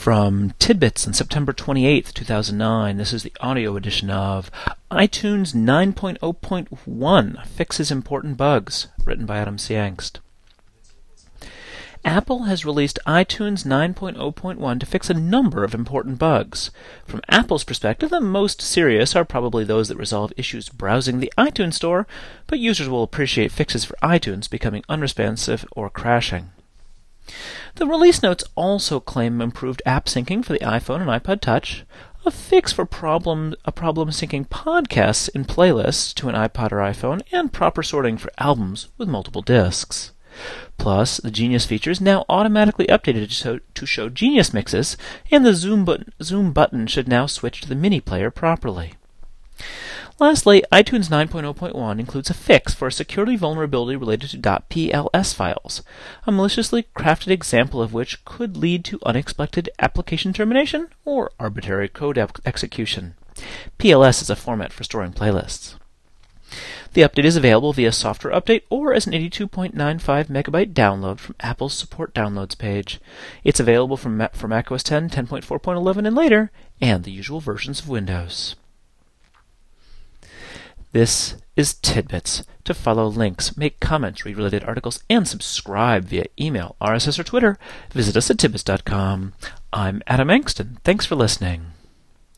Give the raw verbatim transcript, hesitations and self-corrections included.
From Tidbits on September twenty-eighth, two thousand nine, this is the audio edition of iTunes nine point oh point one Fixes Important Bugs, written by Adam C. Engst. Apple has released iTunes nine point oh point one to fix a number of important bugs. From Apple's perspective, the most serious are probably those that resolve issues browsing the iTunes Store, but users will appreciate fixes for iTunes becoming unresponsive or crashing. The release notes also claim improved app syncing for the iPhone and iPod Touch, a fix for problem a problem syncing podcasts in playlists to an iPod or iPhone, and proper sorting for albums with multiple discs. Plus, the Genius feature is now automatically updated to show, to show Genius mixes, and the zoom, but- zoom button should now switch to the mini player properly. Lastly, iTunes nine point oh point one includes a fix for a security vulnerability related to .pls files, a maliciously crafted example of which could lead to unexpected application termination or arbitrary code ex- execution. P L S is a format for storing playlists. The update is available via software update or as an eighty-two point nine five megabyte download from Apple's support downloads page. It's available for, Ma- for macOS ten, ten point four point eleven and later, and the usual versions of Windows. This is Tidbits. To follow links, make comments, read related articles, and subscribe via email, R S S, or Twitter, visit us at tidbits dot com. I'm Adam Engst, and thanks for listening.